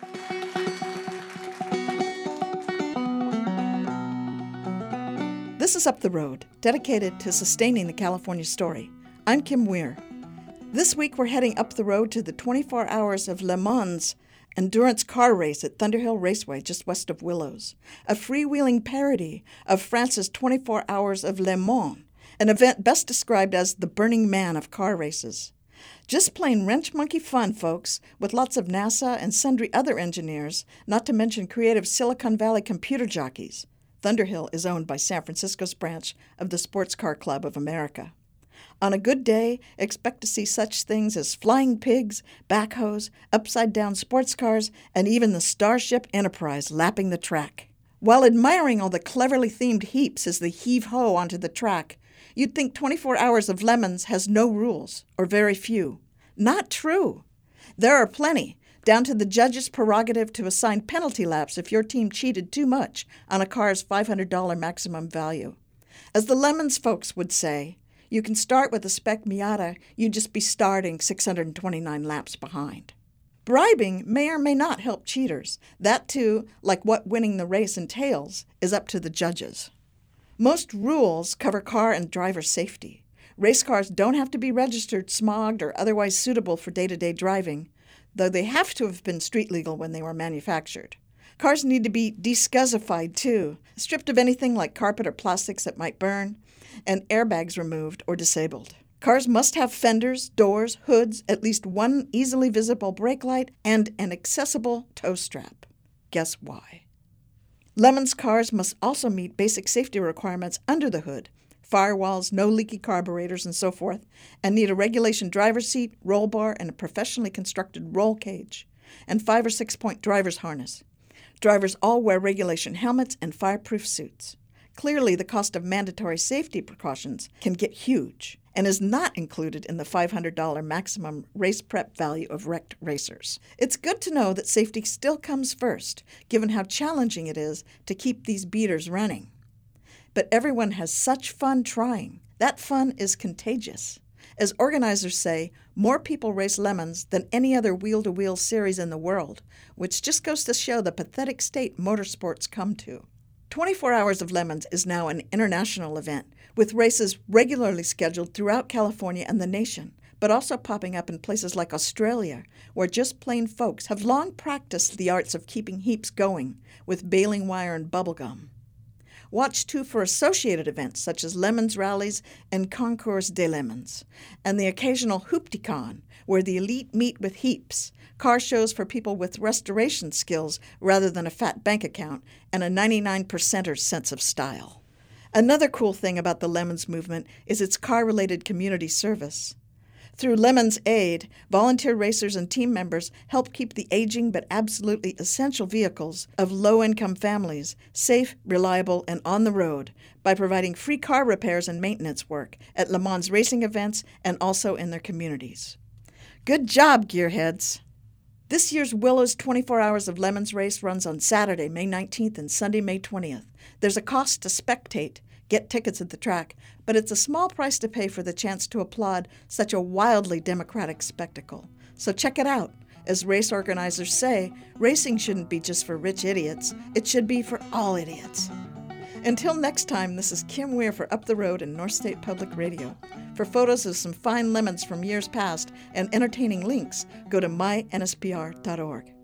This is Up the Road, dedicated to sustaining the California story. I'm Kim Weir. This week we're heading up the road to the 24 Hours of Le Mans endurance car race at Thunderhill Raceway just west of Willows, a freewheeling parody of France's 24 Hours of Le Mans, an event best described as the Burning Man of car races. Just plain wrench monkey fun, folks, with lots of NASA and sundry other engineers, not to mention creative Silicon Valley computer jockeys. Thunderhill is owned by San Francisco's branch of the Sports Car Club of America. On a good day, expect to see such things as flying pigs, backhoes, upside-down sports cars, and even the Starship Enterprise lapping the track. While admiring all the cleverly themed heaps as they heave-ho onto the track, you'd think 24 Hours of Le Mans has no rules, or very few. Not true. There are plenty, down to the judge's prerogative to assign penalty laps if your team cheated too much on a car's $500 maximum value. As the Le Mans folks would say, you can start with a spec Miata, you'd just be starting 629 laps behind. Bribing may or may not help cheaters. That too, like what winning the race entails, is up to the judges. Most rules cover car and driver safety. Race cars don't have to be registered, smogged, or otherwise suitable for day-to-day driving, though they have to have been street legal when they were manufactured. Cars need to be descuzzified too, stripped of anything like carpet or plastics that might burn, and airbags removed or disabled. Cars must have fenders, doors, hoods, at least one easily visible brake light, and an accessible tow strap. Guess why? Le Mans cars must also meet basic safety requirements under the hood, firewalls, no leaky carburetors, and so forth, and need a regulation driver's seat, roll bar, and a professionally constructed roll cage, and 5 or 6 point driver's harness. Drivers all wear regulation helmets and fireproof suits. Clearly, the cost of mandatory safety precautions can get huge and is not included in the $500 maximum race prep value of wrecked racers. It's good to know that safety still comes first, given how challenging it is to keep these beaters running. But everyone has such fun trying. That fun is contagious. As organizers say, more people race Le Mans than any other wheel-to-wheel series in the world, which just goes to show the pathetic state motorsports come to. 24 Hours of Le Mans is now an international event, with races regularly scheduled throughout California and the nation, but also popping up in places like Australia, where just plain folks have long practiced the arts of keeping heaps going with baling wire and bubblegum. Watch, too, for associated events such as Le Mans rallies and Concours des Le Mans, and the occasional Hoopty-Con, where the elite meet with heaps, car shows for people with restoration skills rather than a fat bank account, and a 99%er's sense of style. Another cool thing about the Le Mans movement is its car-related community service. Through Le Mans Aid, volunteer racers and team members help keep the aging but absolutely essential vehicles of low-income families safe, reliable, and on the road by providing free car repairs and maintenance work at Le Mans racing events and also in their communities. Good job, gearheads! This year's Willows 24 Hours of Le Mans race runs on Saturday, May 19th and Sunday, May 20th. There's a cost to spectate, get tickets at the track, but it's a small price to pay for the chance to applaud such a wildly democratic spectacle. So check it out. As race organizers say, racing shouldn't be just for rich idiots. It should be for all idiots. Until next time, this is Kim Weir for Up the Road and North State Public Radio. For photos of some fine lemons from years past and entertaining links, go to mynspr.org.